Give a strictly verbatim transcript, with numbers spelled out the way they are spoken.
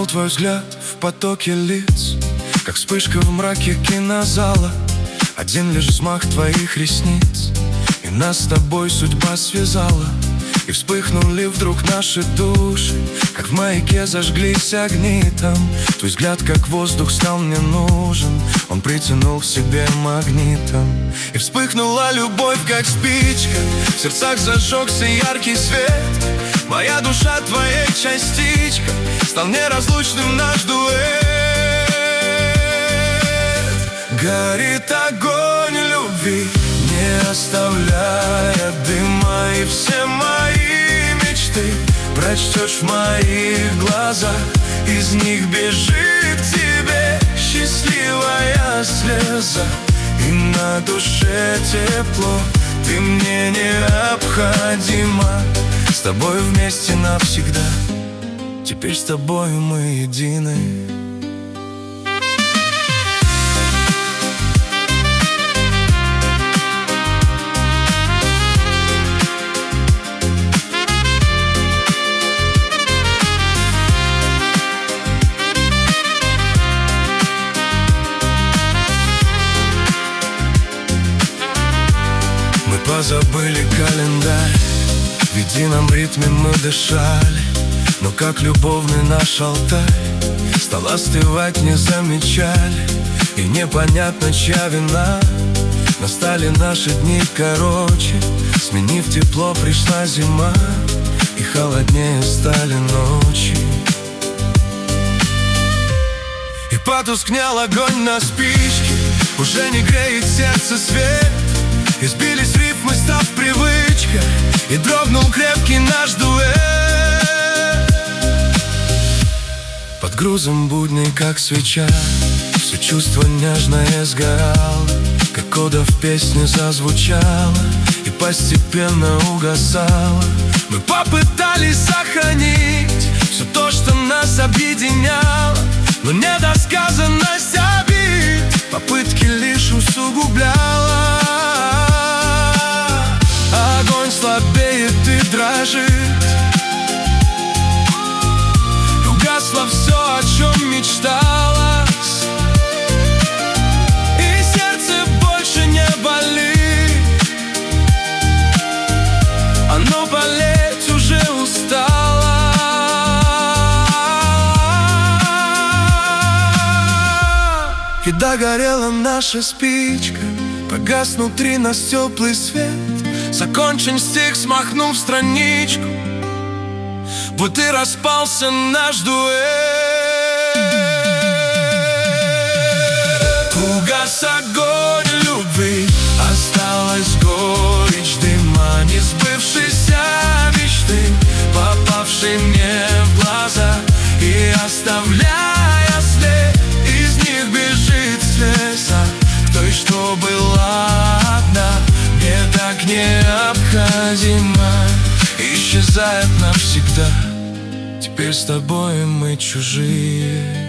твой взгляд в потоке лиц, как вспышка в мраке кинозала. Один лишь взмах твоих ресниц, и нас с тобой судьба связала. И вспыхнули вдруг наши души, как в маяке зажглись огни там. Твой взгляд, как воздух, стал мне нужен, он притянул к себе магнитом. И вспыхнула любовь, как спичка, в сердцах зажегся яркий свет. Моя душа, твоей частичка, стал неразлучным наш дуэт. Горит огонь любви, не оставляя дыма, и все мои мечты прочтешь в моих глазах. Из них бежит к тебе счастливая слеза, и на душе тепло, ты мне необходима. С тобой вместе навсегда, теперь с тобой мы едины. Мы позабыли календарь, в едином ритме мы дышали, но как любовный наш алтарь стал остывать, не замечали. И непонятно, чья вина, настали наши дни короче. Сменив тепло, пришла зима, и холоднее стали ночи. И потускнел огонь на спичке, уже не греет сердце свет. И сбились рифмы, став привычкой, и дрогнул крепкий наш дуэт. Под грузом будней, как свеча, все чувство нежное сгорало, как кода в песне зазвучало и постепенно угасало. Мы попытались сохранить все то, что нас объединяло, но недосказанность обид попытки лишь усугубляла. Огонь слабеет и дрожит, угасло все, о чем мечталось, и сердце больше не болит. Оно болеть уже устало. И догорела наша спичка, погас внутри нас теплый свет. Закончен стих, смахнув страничку, вот и распался наш дуэт. Угас огонь любви, осталась горечь дыма несбывшейся мечты, попавшей мне в глаза и оставляя след. Из них бежит слеза к той, что была одна, мне так необходима, исчезает навсегда. Теперь с тобой мы чужие.